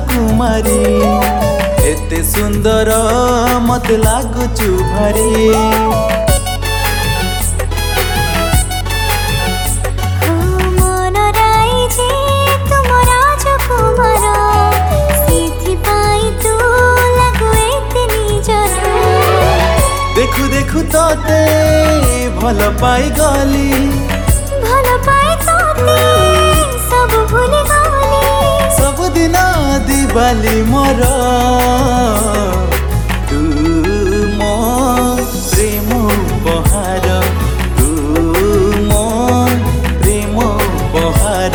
राजकुमारी एते सुंदर मत लागुचु भारी देखु देखु तोते भल पाई गली सब भूली गली सब दिन दिवाली मोर तू मो प्रेम उपहार तू मो प्रेम उपहार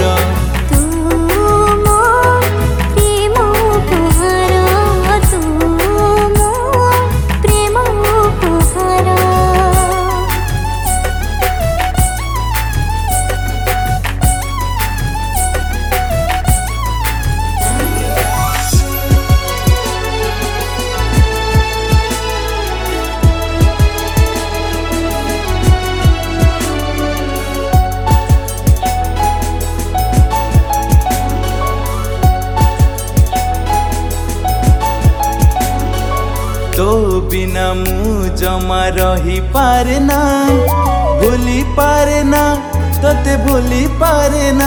तो बिना मु जमा रही पारे ना भूली पारे ना तोते भूली पारे ना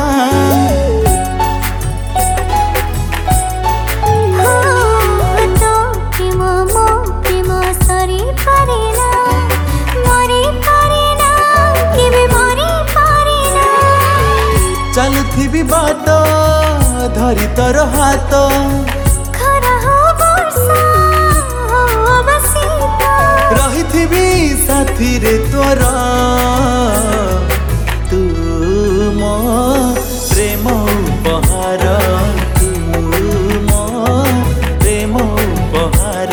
चलुथी बाट धरी तोर हाथ रही साथी रे तोर तू मो प्रेम उपहार तू मो प्रेम उपहार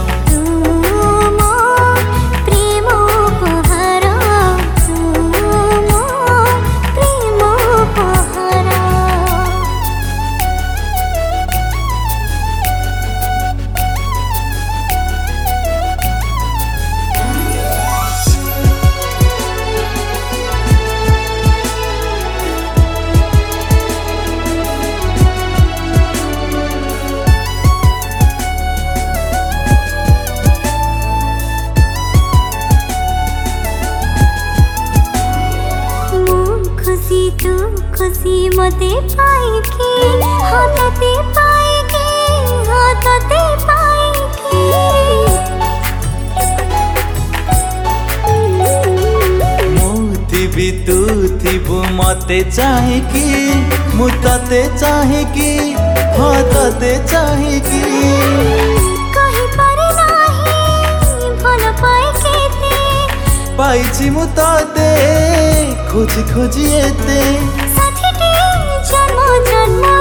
तू खुशी मते पाएगी हाँ तते पाएगी हाँ तते पाएगी मुथी भी तू थीबू मते चाहेगी मु तते चाहेगी हाँ तते चाहेगी कहीं पर नाही भल पाए केते पाइछि मु तते खोजी खोजी एते साथी जन्म जन्म